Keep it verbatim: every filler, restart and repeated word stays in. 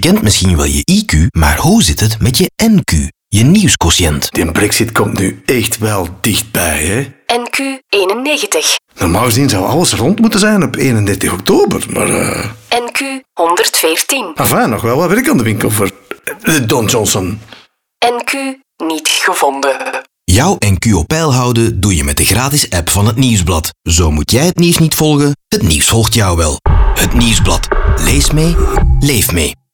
kent misschien wel je I Q, maar hoe zit het met je N Q, je nieuwsquotient? Die Brexit komt nu echt wel dichtbij, hè? N Q eenennegentig. Normaal gezien zou alles rond moeten zijn op eenendertig oktober, maar... Uh... N Q honderdveertien. Enfin, nog wel wat werk aan de winkel voor uh, Don Johnson. N Q niet gevonden. Jouw N Q op peil houden doe je met de gratis app van het Nieuwsblad. Zo moet jij het nieuws niet volgen, het nieuws volgt jou wel. Het Nieuwsblad. Lees mee, leef mee.